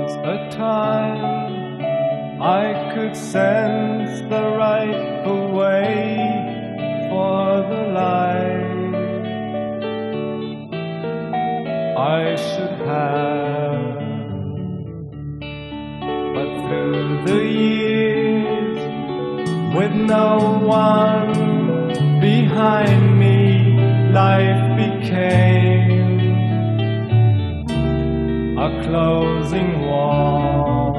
was a time I could sense the rightful way for the life I should have. But through the years, with no one behind me, life became a closing wall.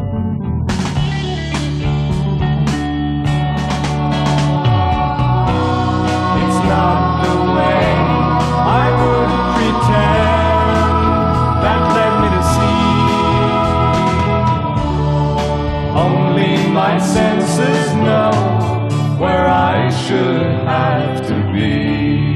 It's not the way I would pretend that led me to see. Only my senses know where I should have to be.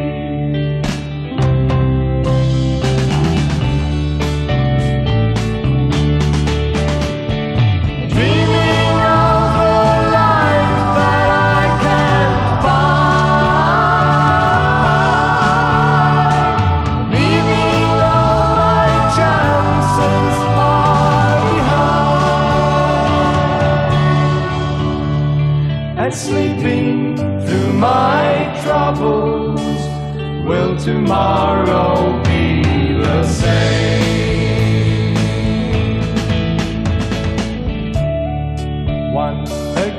And sleeping through my troubles, will tomorrow be the same? Once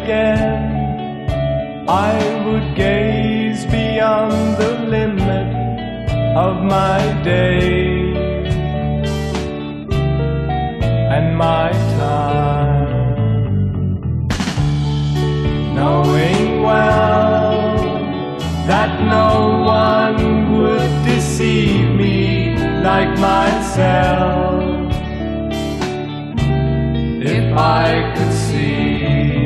again I would gaze beyond the limit of my day and my time, knowing well that no one would deceive me like myself if I could see.